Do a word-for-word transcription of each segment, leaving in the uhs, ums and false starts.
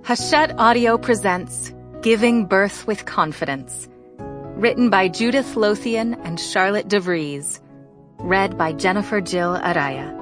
Hachette Audio presents Giving Birth with Confidence. Written by Judith Lothian and Charlotte DeVries. Read by Jennifer Jill Araya.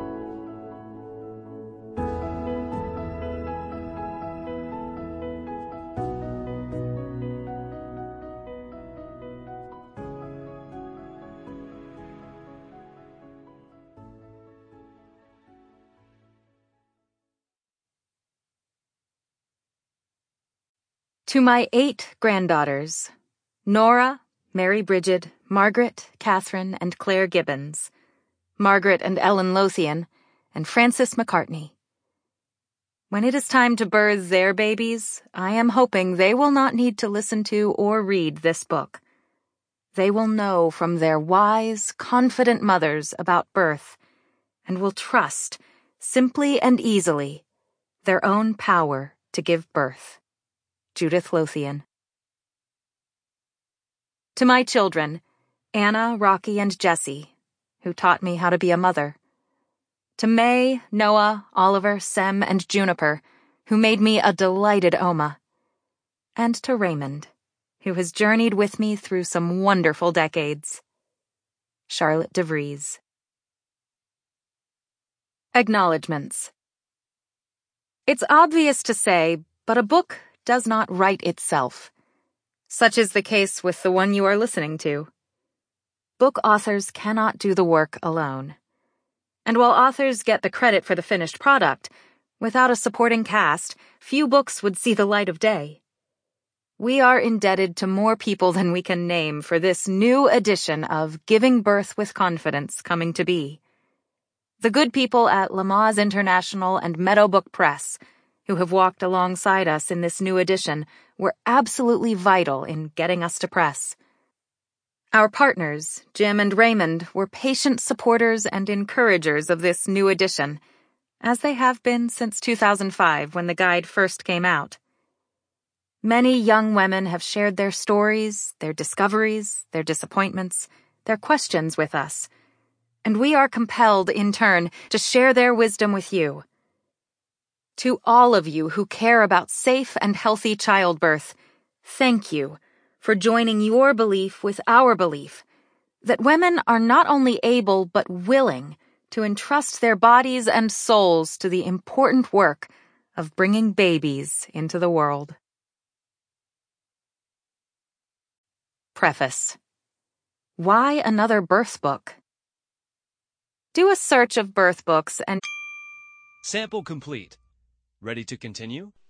To my eight granddaughters, Nora, Mary Bridget, Margaret, Catherine, and Claire Gibbons, Margaret and Ellen Lothian, and Frances McCartney. When it is time to birth their babies, I am hoping they will not need to listen to or read this book. They will know from their wise, confident mothers about birth, and will trust, simply and easily, their own power to give birth. Judith Lothian. To my children, Anna, Rocky, and Jessie, who taught me how to be a mother. To May, Noah, Oliver, Sem, and Juniper, who made me a delighted Oma. And to Raymond, who has journeyed with me through some wonderful decades. Charlotte DeVries. Acknowledgements. It's obvious to say, but a book does not write itself. Such is the case with the one you are listening to. Book authors cannot do the work alone. And while authors get the credit for the finished product, without a supporting cast, few books would see the light of day. We are indebted to more people than we can name for this new edition of Giving Birth with Confidence coming to be. The good people at Lamaze International and Meadowbook Press, who have walked alongside us in this new edition, were absolutely vital in getting us to press. Our partners, Jim and Raymond, were patient supporters and encouragers of this new edition, as they have been since two thousand five when the guide first came out. Many young women have shared their stories, their discoveries, their disappointments, their questions with us, and we are compelled, in turn, to share their wisdom with you. To all of you who care about safe and healthy childbirth, thank you for joining your belief with our belief that women are not only able but willing to entrust their bodies and souls to the important work of bringing babies into the world. Preface. Why another birth book? Do a search of birth books and... Sample complete. Ready to continue?